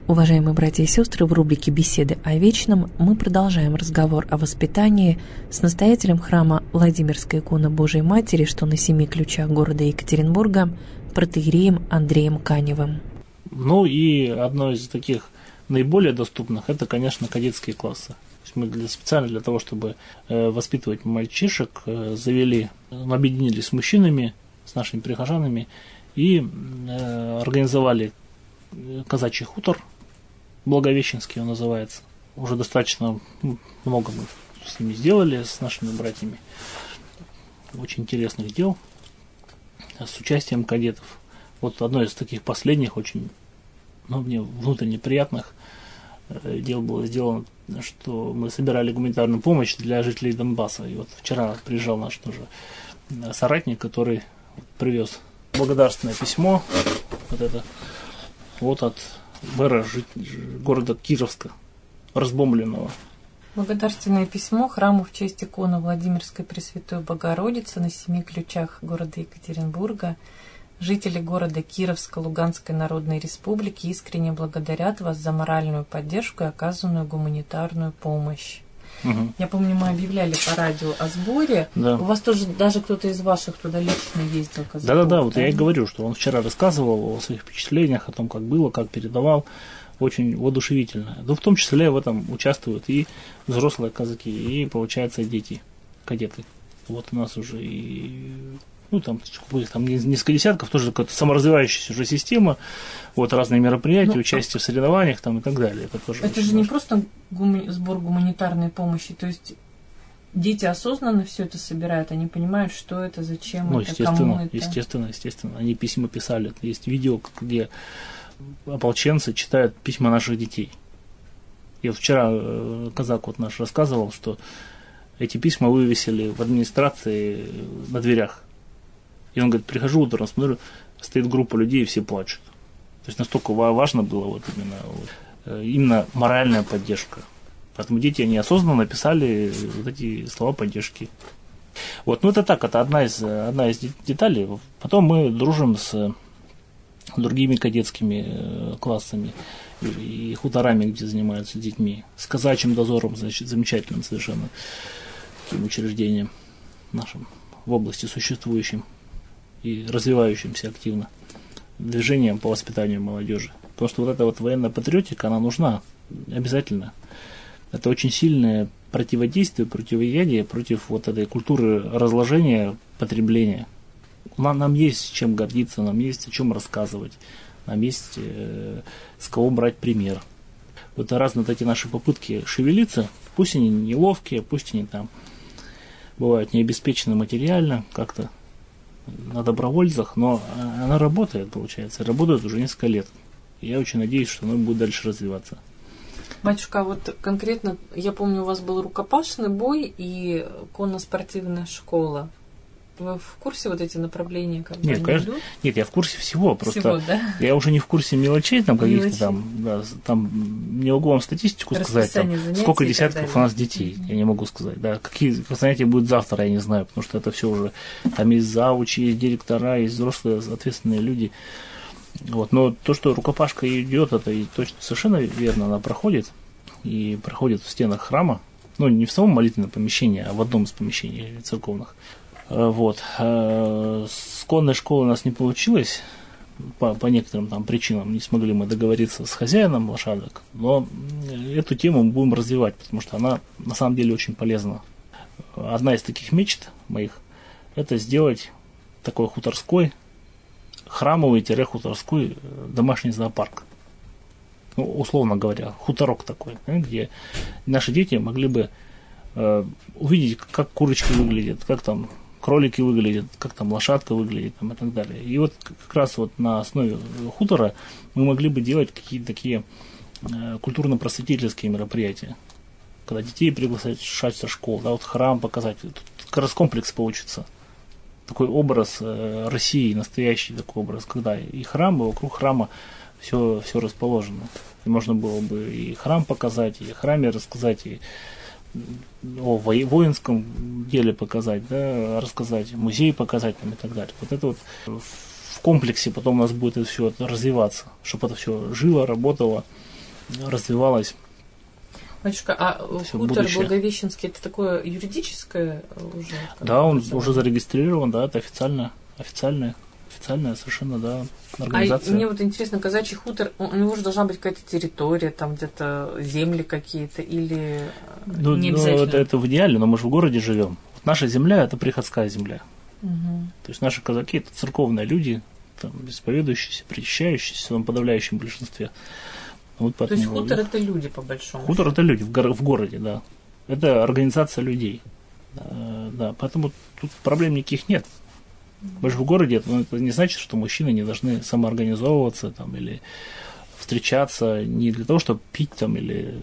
Уважаемые братья и сестры, в рубрике «Беседы о вечном» мы продолжаем разговор о воспитании с настоятелем храма Владимирской иконы Божией Матери, что на 7 ключах города Екатеринбурга, протоиереем Андреем Каневым. Ну и одно из таких наиболее доступных – это, конечно, кадетские классы. Мы специально для того, чтобы воспитывать мальчишек, объединились с мужчинами, с нашими прихожанами и организовали казачий хутор, Благовещенский он называется. Уже достаточно много мы с ними сделали, с нашими братьями. Очень интересных дел с участием кадетов. Вот одно из таких последних, очень, мне внутренне приятных дел было сделано, что мы собирали гуманитарную помощь для жителей Донбасса. И вот вчера приезжал наш тоже соратник, который привез благодарственное письмо от мэра города Кировска, разбомбленного. Благодарственное письмо храму в честь иконы Владимирской Пресвятой Богородицы на 7 ключах города Екатеринбурга. Жители города Кировска Луганской Народной Республики искренне благодарят вас за моральную поддержку и оказанную гуманитарную помощь. Угу. Я помню, мы объявляли по радио о сборе. Да. У вас тоже даже кто-то из ваших туда лично ездил? Да, вот я и говорю, что он вчера рассказывал о своих впечатлениях, о том, как было, как передавал. Очень воодушевительно. Но в том числе в этом участвуют и взрослые казаки, и, получается, дети, кадеты. Вот у нас уже и... там несколько десятков, тоже какая-то саморазвивающаяся уже система, разные мероприятия, участие в соревнованиях и так далее. Это же не просто сбор гуманитарной помощи, то есть дети осознанно все это собирают, они понимают, что это, зачем это, кому это. Естественно. Они письма писали. Есть видео, где ополченцы читают письма наших детей. И вчера казак наш рассказывал, что эти письма вывесили в администрации на дверях. И он говорит, прихожу утром, смотрю, стоит группа людей, и все плачут. То есть настолько важно было именно моральная поддержка. Поэтому дети, они осознанно написали эти слова поддержки. Это так, это одна из деталей. Потом мы дружим с другими кадетскими классами и хуторами, где занимаются детьми. С казачьим дозором, замечательным совершенно таким учреждением нашим в области существующим и развивающимся активно движением по воспитанию молодежи. Потому что эта военная патриотика, она нужна обязательно. Это очень сильное противоядие против этой культуры разложения, потребления. Нам есть чем гордиться, нам есть о чем рассказывать, нам есть с кого брать пример. Разные эти наши попытки шевелиться, пусть они неловкие, пусть они бывают необеспечены материально, как-то на добровольцах, но она работает, получается, работает уже несколько лет. И я очень надеюсь, что она будет дальше развиваться. Батюшка, конкретно, я помню, у вас был рукопашный бой и конно-спортивная школа. Вы в курсе эти направления? Нет, конечно. Идут? Нет, я в курсе всего. Просто всего, да? Я уже не в курсе мелочей, каких-то не могу вам статистику сказать, сколько десятков у нас детей, я не могу сказать. Да, какие занятия будут завтра, я не знаю, потому что это все уже, там есть завучи, есть директора, есть взрослые ответственные люди. Но то, что рукопашка идет, это и точно совершенно верно, она проходит, и проходит в стенах храма, не в самом молитвенном помещении, а в одном из помещений церковных. С конной школы у нас не получилось, по некоторым причинам не смогли мы договориться с хозяином лошадок, но эту тему мы будем развивать, потому что она на самом деле очень полезна. Одна из таких мечт моих – это сделать такой хуторской, храмовый-хуторской домашний зоопарк. Условно говоря, хуторок такой, где наши дети могли бы увидеть, как курочки выглядят, как кролики выглядят, как лошадка выглядит и так далее. И как раз на основе хутора мы могли бы делать какие-то такие культурно-просветительские мероприятия. Когда детей приглашать со школ, храм показать. Тут как раз комплекс получится. Такой образ России, настоящий такой образ, когда и храм, и вокруг храма все расположено. И можно было бы и храм показать, и о храме рассказать, и о воинском деле показать, рассказать, музей показать и так далее. Это в комплексе потом у нас будет это все развиваться, чтобы это все жило, работало развивалось. Батюшка, а хутор Благовещенский это такое юридическое уже? Да, он уже зарегистрирован, да, это официальная совершенно, да, организация. Мне вот интересно, казачий хутор, у него же должна быть какая-то территория, там где-то земли какие-то, или не обязательно? Это в идеале, но мы же в городе живем. Вот наша земля – это приходская земля. Угу. То есть наши казаки – это церковные люди, там, исповедующиеся, причащающиеся в своем подавляющем большинстве. Вот то есть хутор – это люди, по большому счету? Хутор – это люди в городе, да. Это организация людей. Да, поэтому тут проблем никаких нет. Мы же в городе, это не значит, что мужчины не должны самоорганизовываться там, или встречаться не для того, чтобы пить там, или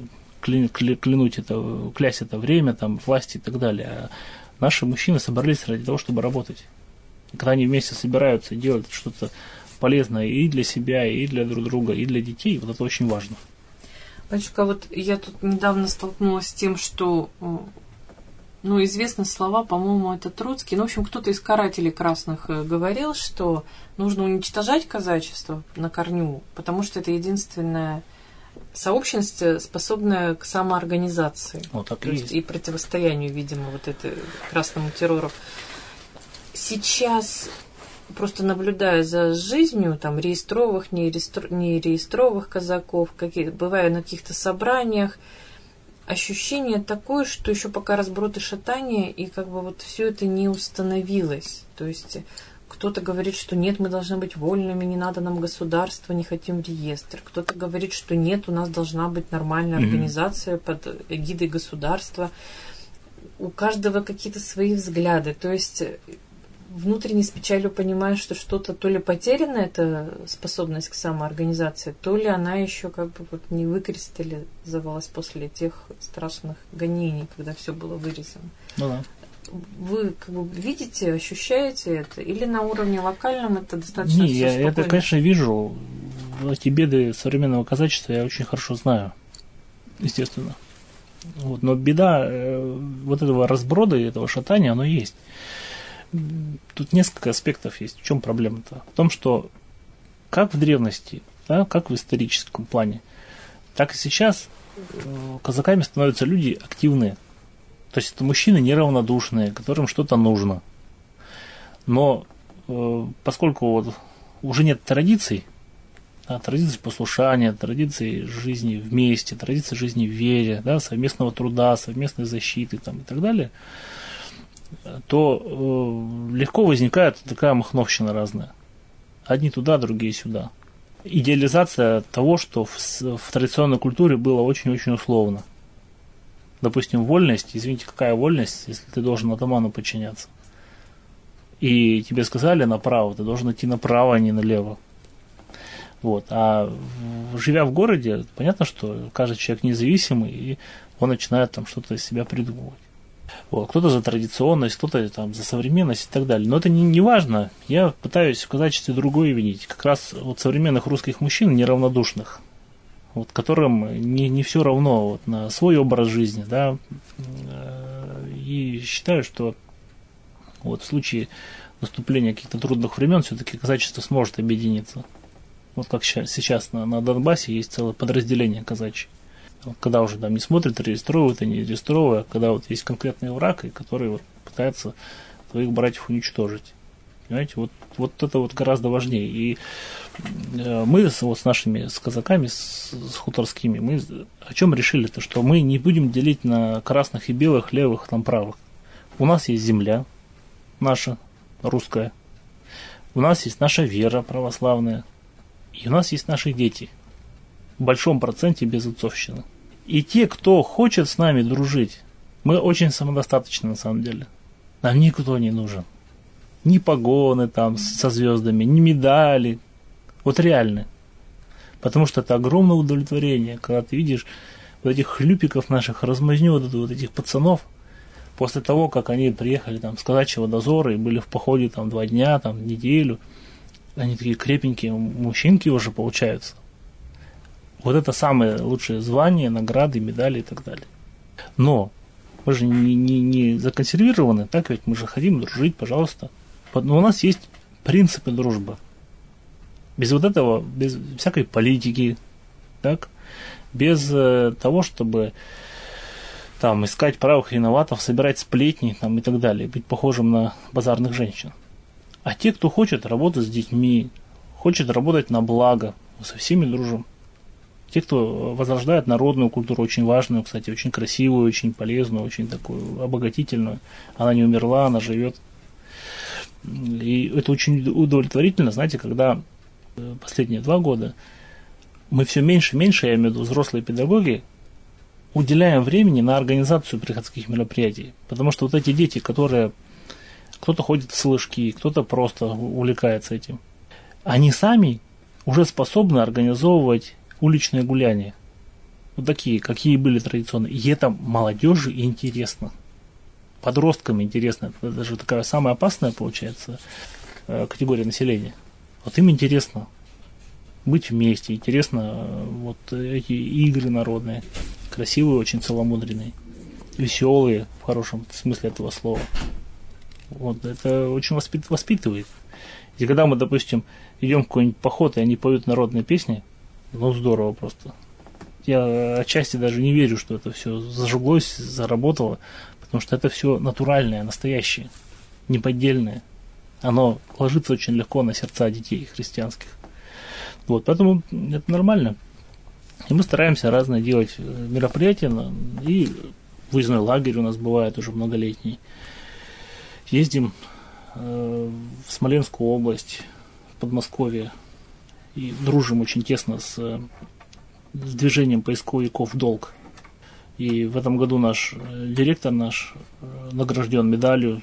клясть это время, там, власти и так далее. А наши мужчины собрались ради того, чтобы работать. И когда они вместе собираются и делают что-то полезное и для себя, и для друг друга, и для детей, вот это очень важно. Батюшка, вот я тут недавно столкнулась с тем, что известны слова, по-моему, это Троцкий. В общем, кто-то из карателей красных говорил, что нужно уничтожать казачество на корню, потому что это единственное сообщество, способное к самоорганизации. Так и противостоянию, видимо, вот это красному террору. Сейчас, просто наблюдая за жизнью, там, реестровых, нереестровых казаков, бывая на каких-то собраниях, ощущение такое, что еще пока разброд и шатание, и как бы вот все это не установилось. То есть кто-то говорит, что нет, мы должны быть вольными, не надо нам государство, не хотим реестр. Кто-то говорит, что нет, у нас должна быть нормальная организация под эгидой государства. У каждого какие-то свои взгляды. То есть внутренне с печалью понимаешь, что что-то то ли потеряна эта способность к самоорганизации, то ли она еще как бы вот не выкристаллизовалась после тех страшных гонений, когда все было вырезано. Ну да. Вы как бы видите, ощущаете это? Или на уровне локальном это достаточно Не, я это, конечно, вижу. Эти беды современного казачества я очень хорошо знаю. Естественно. Вот. Но беда вот этого разброда и этого шатания, оно есть. Тут несколько аспектов есть. В чем проблема-то? В том, что как в древности, да, как в историческом плане, так и сейчас казаками становятся люди активные. То есть это мужчины неравнодушные, которым что-то нужно. Но поскольку вот уже нет традиций, да, традиций послушания, традиций жизни вместе, традиций жизни в вере, да, совместного труда, совместной защиты там, и так далее, то легко возникает такая махновщина разная. Одни туда, другие сюда. Идеализация того, что в традиционной культуре было очень-очень условно. Допустим, вольность, извините, какая вольность, если ты должен атаману подчиняться? И тебе сказали направо, ты должен идти направо, а не налево. Вот. А живя в городе, понятно, что каждый человек независимый, и он начинает там что-то из себя придумывать. Вот. Кто-то за традиционность, кто-то там за современность и так далее. Но это не важно. Я пытаюсь в казачестве другое видеть. Как раз вот современных русских мужчин, неравнодушных, вот, которым не все равно вот, на свой образ жизни, да, и считаю, что вот в случае наступления каких-то трудных времен все-таки казачество сможет объединиться. Вот как сейчас на Донбассе есть целое подразделение казачье. Вот, когда уже там не смотрят, реестровывают, и не реестровывают, а когда вот есть конкретный враг, который вот пытается своих братьев уничтожить. Понимаете, вот это вот гораздо важнее. И мы вот с казаками, с хуторскими, мы о чем решили-то, что мы не будем делить на красных и белых, левых, там правых. У нас есть земля наша, русская. У нас есть наша вера православная. И у нас есть наши дети. В большом проценте без отцовщины. И те, кто хочет с нами дружить, мы очень самодостаточны на самом деле. Нам никто не нужен. Ни погоны там со звездами, ни медали. Вот реально. Потому что это огромное удовлетворение, когда ты видишь вот этих хлюпиков наших, размазню вот этих пацанов, после того, как они приехали там с казачьего дозора и были в походе там 2 дня, там неделю, они такие крепенькие мужчинки уже получаются. Вот это самое лучшее звание, награды, медали и так далее. Но мы же не законсервированы, так ведь мы же хотим дружить, пожалуйста. Но у нас есть принципы дружбы. Без вот этого, без всякой политики, так, без того, чтобы там искать правых и виноватых, собирать сплетни там, и так далее, быть похожим на базарных женщин. А те, кто хочет работать с детьми, хочет работать на благо, мы со всеми дружим. Те, кто возрождает народную культуру, очень важную, кстати, очень красивую, очень полезную, очень такую обогатительную. Она не умерла, она живет. И это очень удовлетворительно, знаете, когда последние 2 года мы все меньше и меньше, я имею в виду взрослые педагоги, уделяем времени на организацию приходских мероприятий. Потому что вот эти дети, которые кто-то ходит в слышки, кто-то просто увлекается этим, они сами уже способны организовывать уличные гуляния. Вот такие, какие были традиционные. И это молодежи интересно. Подросткам интересно. Это даже такая самая опасная, получается, категория населения. Вот им интересно быть вместе, интересно вот эти игры народные, красивые, очень целомудренные, веселые, в хорошем смысле этого слова. Вот, это очень воспитывает. И когда мы, допустим, идем в какой-нибудь поход, и они поют народные песни, ну, здорово просто. Я отчасти даже не верю, что это все зажиглось, заработало, потому что это все натуральное, настоящее, неподдельное. Оно ложится очень легко на сердца детей христианских. Вот, поэтому это нормально. И мы стараемся разные делать мероприятия, и выездной лагерь у нас бывает уже многолетний. Ездим в Смоленскую область, в Подмосковье, и дружим очень тесно с движением поисковиков «Долг». И в этом году наш директор награжден медалью,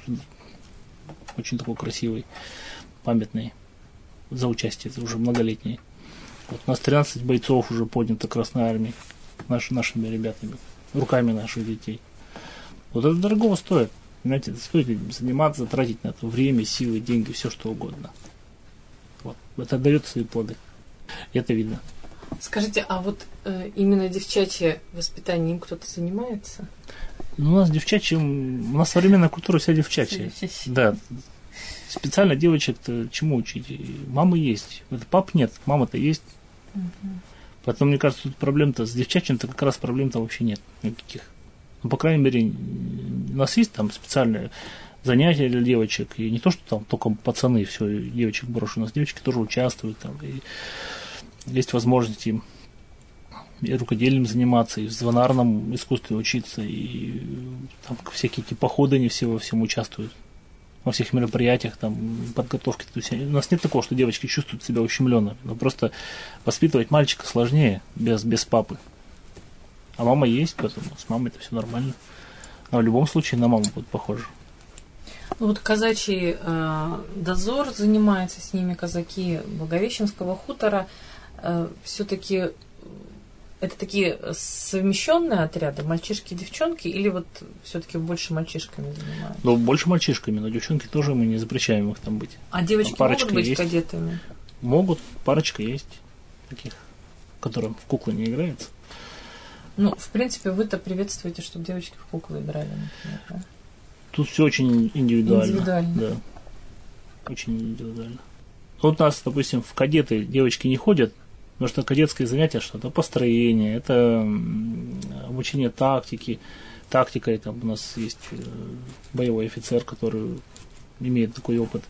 очень такой красивый, памятный, за участие, это уже многолетний. Вот у нас 13 бойцов уже поднято Красной Армией, нашими ребятами, руками наших детей. Вот это дорого стоит. Понимаете, это стоит заниматься, тратить на это время, силы, деньги, все что угодно. Вот. Это дает свои плоды. И это видно. Скажите, а вот именно девчачье воспитание им кто-то занимается? Ну, у нас девчачьим, у нас современная культура вся девчачья. Да. Специально девочек-то чему учить? Мамы есть. Это пап нет, мама-то есть. Угу. Поэтому, мне кажется, тут проблем-то с девчачьим-то как раз проблем-то вообще нет никаких. Ну, по крайней мере, у нас есть там специальные занятия для девочек. И не то, что там только пацаны все девочек брошу. У нас девочки тоже участвуют там. И есть возможность им и рукоделием заниматься, и в звонарном искусстве учиться, и там всякие эти походы, они все во всем участвуют. Во всех мероприятиях, там, подготовке. То есть у нас нет такого, что девочки чувствуют себя ущемленно. Но просто воспитывать мальчика сложнее без папы. А мама есть, поэтому с мамой это все нормально. Но в любом случае на маму будет похоже. Вот казачий дозор занимается с ними, казаки Благовещенского хутора. Все-таки это такие совмещенные отряды, мальчишки и девчонки, или вот все-таки больше мальчишками занимаются? Ну, больше мальчишками, но девчонки тоже мы не запрещаем их там быть. А девочки могут быть есть. Кадетами? Могут, парочка есть таких, которым в куклы не играется. Ну, в принципе, вы-то приветствуете, чтобы девочки в куклы играли, например, да? Тут все очень индивидуально. Индивидуально. Да. Очень индивидуально. Вот у нас, допустим, в кадеты девочки не ходят, потому что кадетское занятие что-то построение, это обучение тактики. Тактикой там у нас есть боевой офицер, который имеет такой опыт.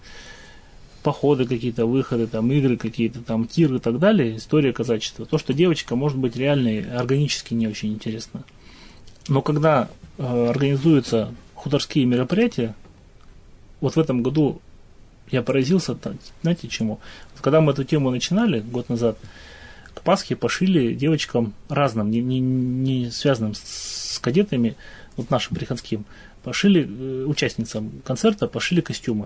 Походы какие-то, выходы, там, игры какие-то, там, тиры и так далее, история казачества. То, что девочка может быть реально органически не очень интересно. Но когда организуются хуторские мероприятия, вот в этом году я поразился, знаете чему? Когда мы эту тему начинали год назад, к Пасхе пошили девочкам разным, не связанным с кадетами, вот нашим приходским, пошили участницам концерта, пошили костюмы.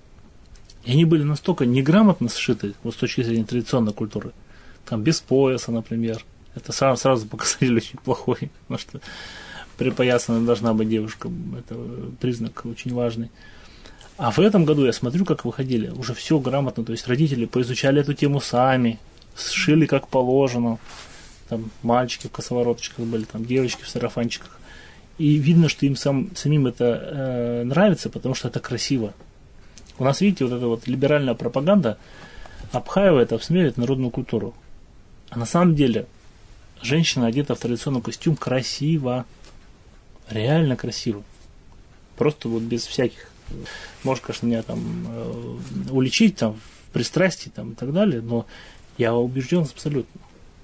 И они были настолько неграмотно сшиты, вот с точки зрения традиционной культуры, там без пояса, например. Это сразу показатель очень плохой, потому что припоясана должна быть девушка, это признак очень важный. А в этом году я смотрю, как выходили, уже все грамотно, то есть родители поизучали эту тему сами, сшили как положено, там мальчики в косовороточках были, там девочки в сарафанчиках. И видно, что им самим это нравится, потому что это красиво. У нас, видите, вот эта вот либеральная пропаганда обхаивает, обсмеивает народную культуру. А на самом деле женщина одета в традиционный костюм красиво, реально красиво. Просто вот без всяких, может, конечно, меня там уличить там, в пристрастии там, и так далее, но я убежден абсолютно,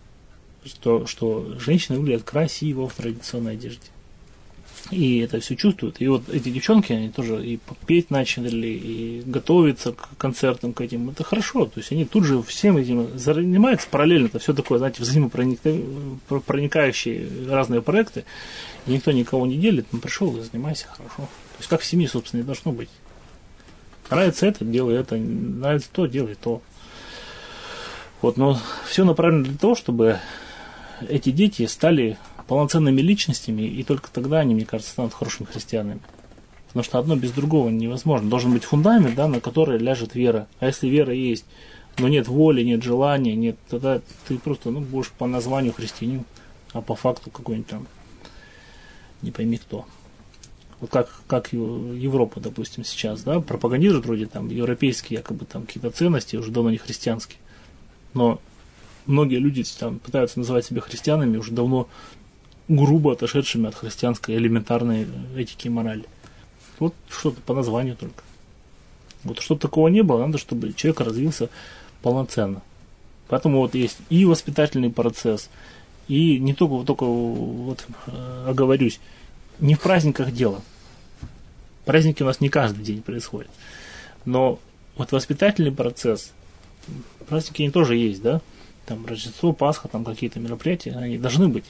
что женщины выглядят красиво в традиционной одежде. И это все чувствуют. И вот эти девчонки, они тоже и петь начали, и готовиться к концертам, к этим. Это хорошо. То есть они тут же всем этим занимаются параллельно. Это все такое, знаете, взаимопроникающие разные проекты. И никто никого не делит. Ну, пришел и занимайся хорошо. То есть как в семье, собственно, и должно быть. Нравится это, делай это. Нравится то, делай то. Вот, но все направлено для того, чтобы эти дети стали полноценными личностями, и только тогда они, мне кажется, станут хорошими христианами. Потому что одно без другого невозможно. Должен быть фундамент, да, на который ляжет вера. А если вера есть, но нет воли, нет желания, нет, тогда ты просто будешь по названию христианин, а по факту какой-нибудь там не пойми кто. Вот как Европа, допустим, сейчас, да, пропагандирует вроде там европейские якобы там какие-то ценности, уже давно не христианские. Но многие люди там пытаются называть себя христианами уже давно грубо отошедшими от христианской элементарной этики и морали. Вот что-то по названию только. Вот чтобы такого не было, надо, чтобы человек развился полноценно. Поэтому вот есть и воспитательный процесс, и не только вот оговорюсь, не в праздниках дело. Праздники у нас не каждый день происходят. Но вот воспитательный процесс, праздники они тоже есть, да? Там Рождество, Пасха, там какие-то мероприятия, они должны быть.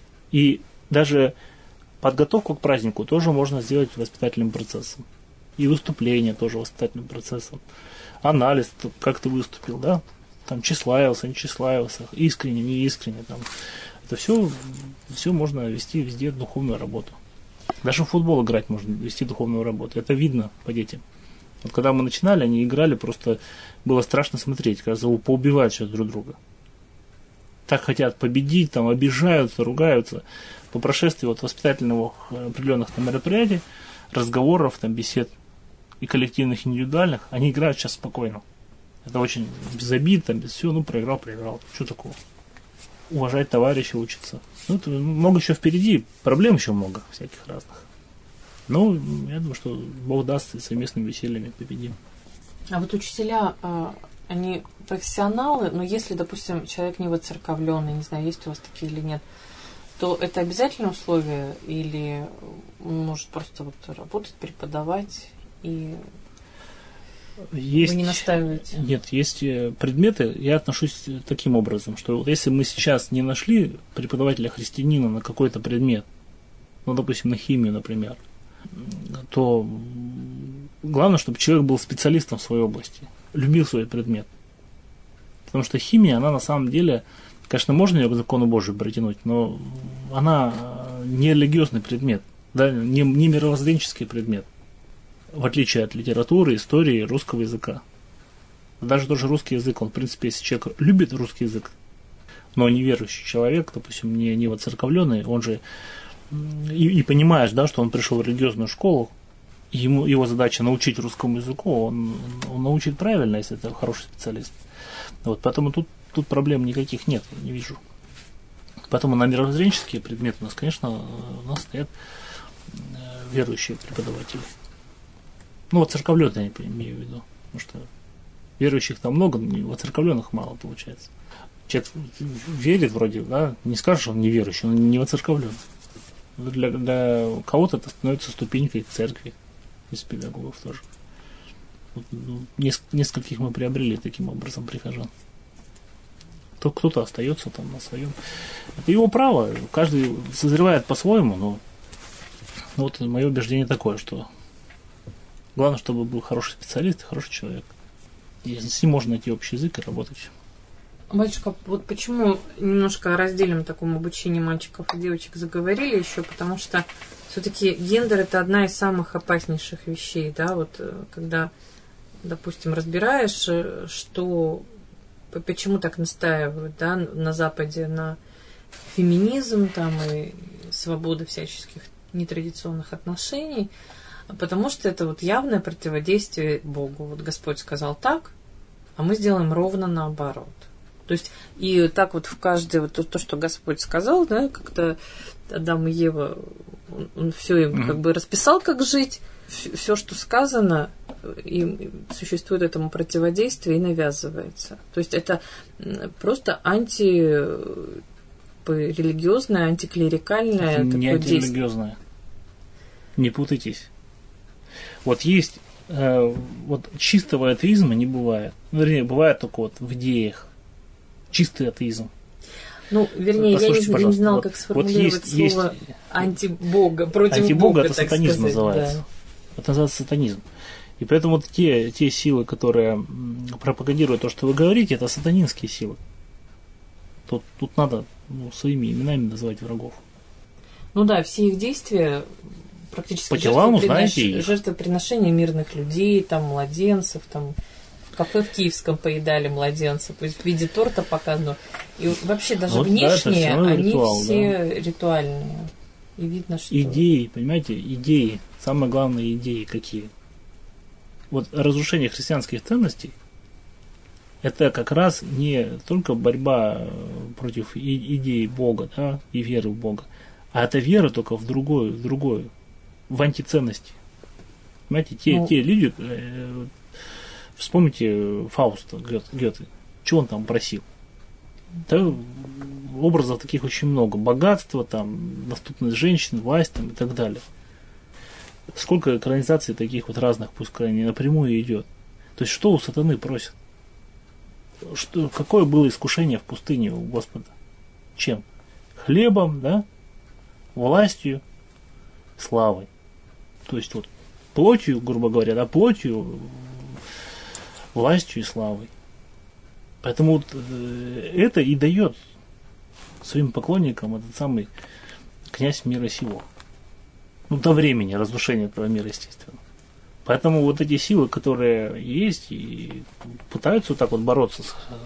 И даже подготовку к празднику тоже можно сделать воспитательным процессом. И выступление тоже воспитательным процессом. Анализ, как ты выступил, да? Там тщеславился, не тщеславился, искренне, не искренне. Там. Это все можно вести везде духовную работу. Даже в футбол играть можно вести духовную работу. Это видно по детям. Вот когда мы начинали, они играли, просто было страшно смотреть, когда поубивают сейчас друг друга. Так хотят победить, там обижаются, ругаются. По прошествии вот воспитательных определенных там мероприятий, разговоров, там бесед и коллективных, и индивидуальных, они играют сейчас спокойно. Это очень без обид, там без всего, проиграл. Что такого? Уважать товарища, учиться. Это много еще впереди, проблем еще много всяких разных. Но я думаю, что Бог даст и совместными весельями победим. А вот учителя, они профессионалы, но если, допустим, человек не воцерковленный, не знаю, есть у вас такие или нет, то это обязательное условие или он может просто вот работать, преподавать и есть, вы не настаиваете? Нет, есть предметы, я отношусь таким образом, что вот если мы сейчас не нашли преподавателя христианина на какой-то предмет, допустим, на химию, например, то главное, чтобы человек был специалистом в своей области, любил свой предмет. Потому что химия, она на самом деле, конечно, можно ее к закону Божию притянуть, но она не религиозный предмет, да, не мировоззренческий предмет, в отличие от литературы, истории, русского языка. Даже тоже русский язык, он, в принципе, если человек любит русский язык, но неверующий человек, допустим, не воцерковленный, он же и понимаешь, да, что он пришел в религиозную школу, его задача научить русскому языку, он научит правильно, если это хороший специалист. Вот, поэтому тут проблем никаких нет, не вижу. Поэтому на мировоззренческие предметы у нас, конечно, у нас стоят верующие преподаватели. Воцерковленные я имею в виду, потому что верующих там много, воцерковленных мало получается. Человек верит вроде, да, не скажешь, он неверующий, он не воцерковлен. Для кого-то это становится ступенькой к церкви, из педагогов тоже. Нескольких мы приобрели таким образом прихожан. Кто-то остается там на своем. Это его право, каждый созревает по-своему, но вот мое убеждение такое, что главное, чтобы был хороший специалист и хороший человек. И с ним можно найти общий язык и работать. Батюшка, вот почему немножко о разделим таком обучении мальчиков и девочек заговорили еще, потому что все-таки гендер это одна из самых опаснейших вещей, да, вот когда, допустим, разбираешь, что, почему так настаивают, да, на Западе на феминизм там и свободу всяческих нетрадиционных отношений, потому что это вот явное противодействие Богу. Вот Господь сказал так, а мы сделаем ровно наоборот. То есть и так вот в каждое, вот то, что Господь сказал, да, как-то Адам и Ева, он все им как бы расписал, как жить, все, что сказано, им существует этому противодействие и навязывается. То есть это просто антирелигиозное, антиклерикальное это такое не антирелигиозное. Не путайтесь. Вот есть вот чистого атеизма не бывает. Вернее, бывает только вот в идеях. Чистый атеизм. Ну, вернее, я не знала, как сформулировать слово антибога, против антибога, Бога, это сатанизм сказать, называется. Да. Это называется сатанизм. И поэтому вот те силы, которые пропагандируют то, что вы говорите, это сатанинские силы. Тут надо своими именами называть врагов. Ну да, все их действия практически по делам, жертвоприношение мирных людей, там, младенцев, там, в кафе в Киевском поедали младенцев, то есть в виде торта показано. И вообще даже вот, внешние, да, они ритуал, все ритуальные. И видно, что... Идеи, понимаете, идеи, самые главные идеи какие? Вот разрушение христианских ценностей, это как раз не только борьба против идей Бога, да, и веры в Бога, а это вера только в другую, в антиценности. Понимаете, те люди, вспомните Фауста Гёте, что он там просил? Да, образов таких очень много. Богатство, там, доступность женщин, власть там, и так далее. Сколько экранизаций таких вот разных, пускай не напрямую идет. То есть, что у сатаны просят? Какое было искушение в пустыне у Господа? Чем? Хлебом, да? Властью, славой. То есть, вот плотью, грубо говоря, да, плотью, властью и славой. Поэтому вот это и дает своим поклонникам этот самый князь мира сего. Ну, до времени разрушения этого мира, естественно. Поэтому вот эти силы, которые есть, и пытаются вот так вот бороться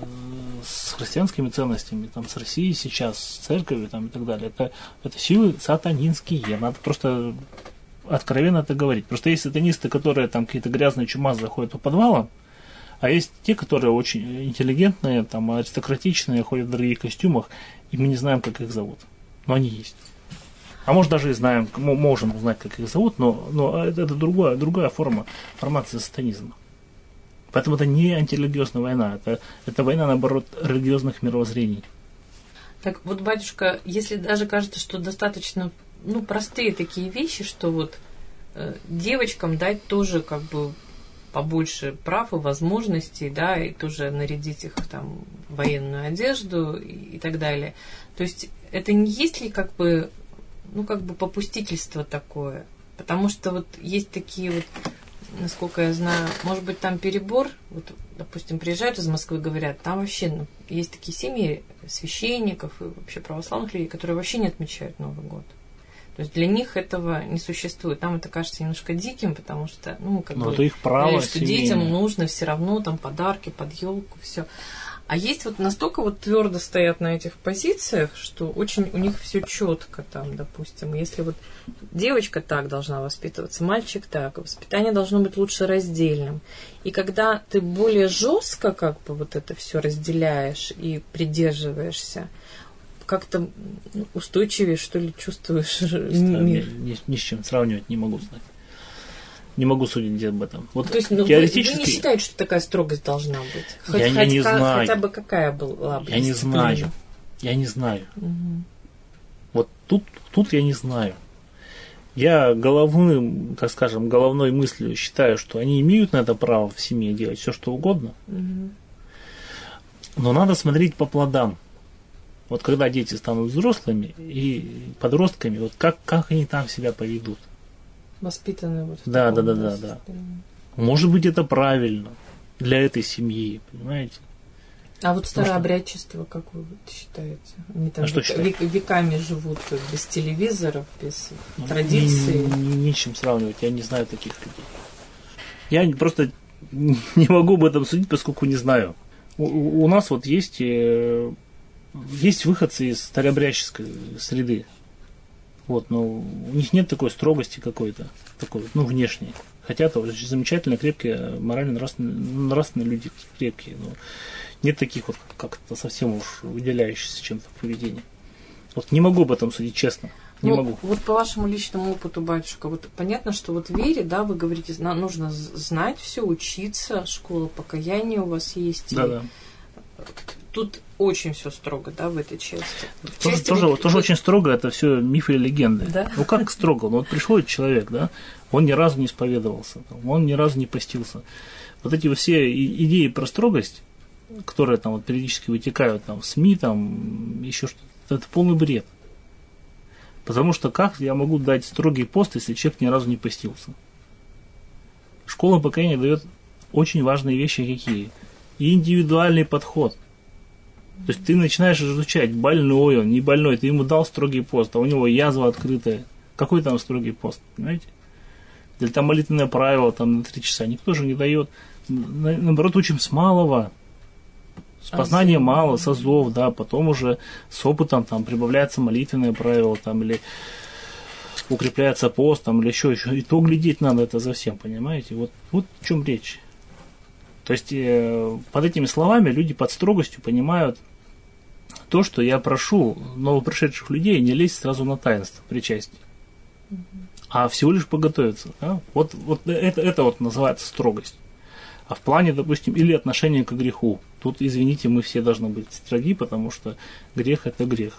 с христианскими ценностями, там, с Россией сейчас, с церковью там, и так далее, это силы сатанинские. Надо просто откровенно это говорить. Просто есть сатанисты, которые там какие-то грязные чумазы заходят по подвалам, а есть те, которые очень интеллигентные, там, аристократичные, ходят в дорогих костюмах, и мы не знаем, как их зовут. Но они есть. А может, даже и знаем, можем узнать, как их зовут, но это другая формация сатанизма. Поэтому это не антирелигиозная война, это война, наоборот, религиозных мировоззрений. Так вот, батюшка, если даже кажется, что достаточно простые такие вещи, что вот девочкам дать тоже как бы побольше прав и возможностей, да, и тоже нарядить их там в военную одежду и так далее. То есть это не есть ли как бы попустительство такое? Потому что вот есть такие вот, насколько я знаю, может быть, там перебор, вот, допустим, приезжают из Москвы, говорят, там вообще есть такие семьи священников и вообще православных людей, которые вообще не отмечают Новый год. То есть для них этого не существует. Нам это кажется немножко диким, потому что, это их право, что детям нужно все равно там подарки под елку, все. А есть вот настолько вот твердо стоят на этих позициях, что очень у них все четко там, допустим. Если вот девочка так должна воспитываться, мальчик так, воспитание должно быть лучше раздельным. И когда ты более жестко как бы вот это все разделяешь и придерживаешься, как-то устойчивее, что ли, чувствуешь мир. Ни с чем сравнивать не могу знать. Не могу судить об этом. Вот то есть, теоретически... вы не считаете, что такая строгость должна быть? Я не знаю. Хотя бы какая была бы Я не знаю. Я не знаю. Угу. Вот тут я не знаю. Я головной мыслью считаю, что они имеют на это право в семье делать все, что угодно. Угу. Но надо смотреть по плодам. Вот когда дети станут взрослыми и подростками, вот как они там себя поведут. Воспитанные вот в да. Да. Может быть, это правильно для этой семьи, понимаете? А вот старообрядчество, как вы считаете? Они там веками живут без телевизоров, без традиций. Нечем сравнивать, я не знаю таких людей. Я просто не могу об этом судить, поскольку не знаю. У нас вот есть выходцы из старообрядческой среды. Вот, но у них нет такой строгости какой-то, такой, внешней. Хотят очень замечательные, крепкие, морально-нравственные люди, крепкие. Но нет таких вот как-то совсем уж выделяющихся чем-то в поведении. Вот не могу об этом судить честно. Не могу. Вот по вашему личному опыту, батюшка, вот понятно, что вот в вере, да, вы говорите, нужно знать все, учиться, школа покаяния у вас есть. Да. Тут очень все строго, да, в этой части. Тоже очень строго, это все мифы и легенды. Да? Ну как строго? Ну вот приходит человек, да, он ни разу не исповедовался, он ни разу не постился. Вот эти все идеи про строгость, которые там вот периодически вытекают там, в СМИ, там еще что-то, это полный бред. Потому что как я могу дать строгий пост, если человек ни разу не постился? Школа покаяния дает очень важные вещи какие? И индивидуальный подход. То есть ты начинаешь изучать, больной он, не больной, ты ему дал строгий пост, а у него язва открытая. Какой там строгий пост, понимаете? Или там молитвенное правило там, на 3 часа. Никто же не дает. Наоборот, учим с малого. С познания мало, с азов, да, потом уже с опытом там прибавляется молитвенное правило, там, или укрепляется пост, там, или еще. И то глядеть надо это за всем, понимаете? Вот в чем речь. То есть под этими словами люди под строгостью понимают то, что я прошу новопришедших людей не лезть сразу на таинство причастия, а всего лишь поготовиться. Да? Вот это вот называется строгость. А в плане, допустим, или отношения к греху. Тут, извините, мы все должны быть строги, потому что грех – это грех.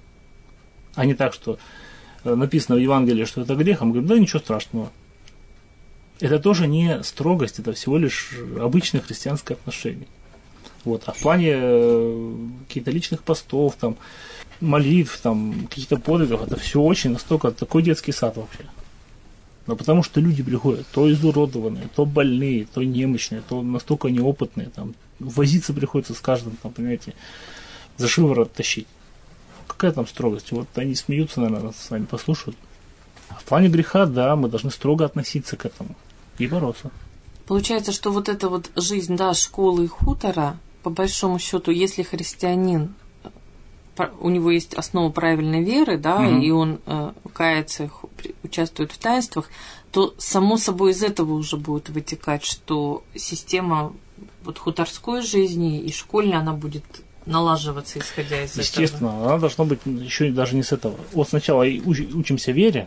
А не так, что написано в Евангелии, что это грех, а мы говорим, да ничего страшного. Это тоже не строгость, это всего лишь обычное христианское отношение. Вот. А в плане каких-то личных постов, там, молитв, там, каких-то подвигов, это все очень настолько такой детский сад вообще. Но потому что люди приходят то изуродованные, то больные, то немощные, то настолько неопытные, там, возиться приходится с каждым, там, понимаете, за шиворот тащить. Какая там строгость? Вот они смеются, наверное, нас с вами послушают. А в плане греха, да, мы должны строго относиться к этому и бороться. Получается, что вот эта вот жизнь, да, школы и хутора, по большому счету, если христианин, у него есть основа правильной веры, да, и он кается, участвует в таинствах, то само собой из этого уже будет вытекать, что система вот хуторской жизни и школьной, она будет налаживаться, исходя из этого. Естественно, она должна быть еще даже не с этого. Вот сначала учимся вере,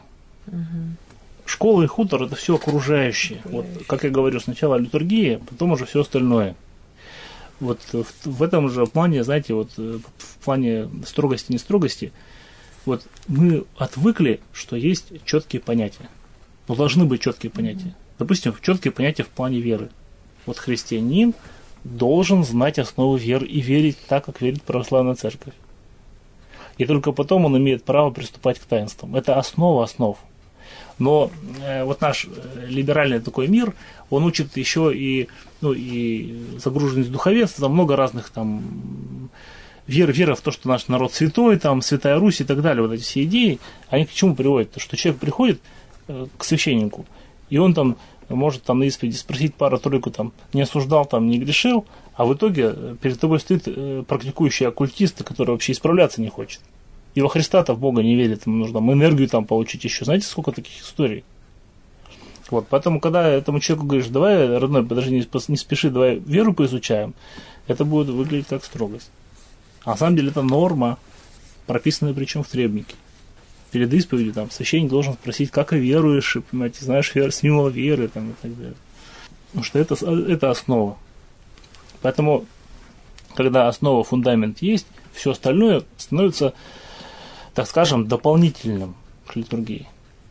школа и хутор – это все окружающее. Вот, как я говорю, сначала литургия, потом уже все остальное. Вот в этом же плане, знаете, вот в плане строгости и нестрогости, вот мы отвыкли, что есть четкие понятия. Но должны быть четкие понятия. Допустим, четкие понятия в плане веры. Вот христианин должен знать основы веры и верить так, как верит православная церковь. И только потом он имеет право приступать к таинствам. Это основа основ. Но вот наш либеральный такой мир, он учит еще и загруженность духовенства, там много разных там вера в то, что наш народ святой, там Святая Русь и так далее, вот эти все идеи, они к чему приводят? То, что человек приходит к священнику, и он там может там на исповеди спросить пару-тройку, там, не осуждал, там, не грешил, а в итоге перед тобой стоит практикующий оккультист, который вообще исправляться не хочет. И во Христа-то в Бога не верит, ему нужно энергию там получить еще. Знаете, сколько таких историй? Вот, поэтому, когда этому человеку говоришь, давай, родной, подожди, не спеши, давай веру поизучаем, это будет выглядеть как строгость. А на самом деле это норма, прописанная причем в требнике. Перед исповедью там священник должен спросить, как и веруешь, понимаете, знаешь символ веры там, и так далее. Потому что это основа. Поэтому, когда основа, фундамент есть, все остальное становится, так скажем, дополнительным к литургии.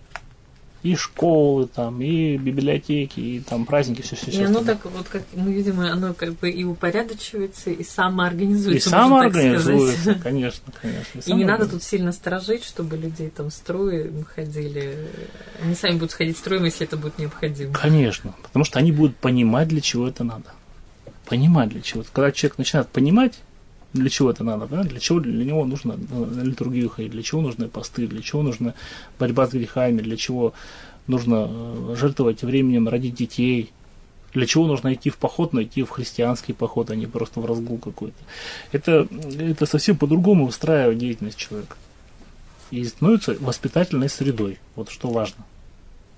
И школы, там, и библиотеки, и там праздники, все. И оно так, вот как мы видим, оно как бы и упорядочивается, и самоорганизуется. И самоорганизуется, конечно. И не надо тут сильно сторожить, чтобы людей там строем ходили. Они сами будут ходить строем, если это будет необходимо. Конечно, потому что они будут понимать, для чего это надо. Понимать, для чего. Когда человек начинает понимать, для чего это надо, да? Для него нужно на литургию ходить, для чего нужны посты, для чего нужна борьба с грехами, для чего нужно жертвовать временем ради детей, для чего нужно идти в поход, но идти в христианский поход, а не просто в разгул какой-то. Это совсем по-другому выстраивает деятельность человека. И становится воспитательной средой. Вот что важно.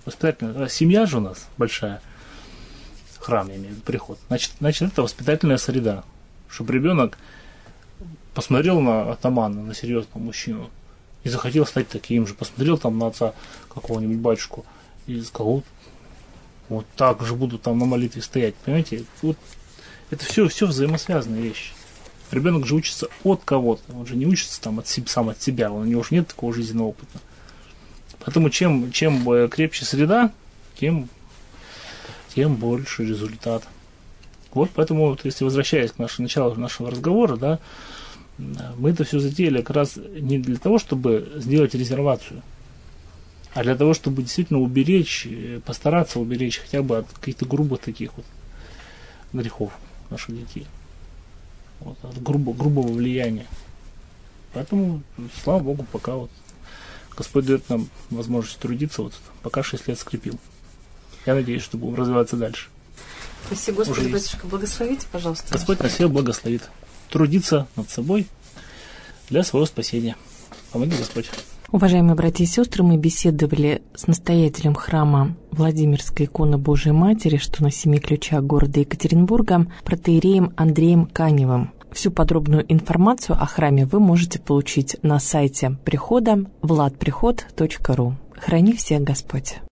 Воспитательная. Семья же у нас большая. Храм, я имею в виду, приход. Значит, это воспитательная среда. Чтобы ребенок посмотрел на атамана, на серьезного мужчину, и захотел стать таким же. Посмотрел там на отца какого-нибудь батюшку и сказал, вот так же буду там на молитве стоять. Понимаете? Вот это все взаимосвязанные вещи. Ребенок же учится от кого-то. Он же не учится там сам от себя. У него же нет такого жизненного опыта. Поэтому чем крепче среда, тем больше результат. Вот поэтому, вот, если возвращаясь к началу нашего разговора, да, мы это все затеяли как раз не для того, чтобы сделать резервацию, а для того, чтобы действительно уберечь, постараться уберечь хотя бы от каких-то грубых таких вот грехов наших детей. Вот, от грубого влияния. Поэтому, слава Богу, пока вот Господь дает нам возможность трудиться, вот пока 6 лет скрепил. Я надеюсь, что будем развиваться дальше. Спасибо, Господи, батюшка, благословите, пожалуйста. Господь нас всех благословит. Трудиться над собой для своего спасения. Помоги, Господь. Уважаемые братья и сестры, мы беседовали с настоятелем храма Владимирской иконы Божией Матери, что на 7 ключах города Екатеринбурга, протоиереем Андреем Каневым. Всю подробную информацию о храме вы можете получить на сайте прихода vladprihod.ru. Храни всех Господь.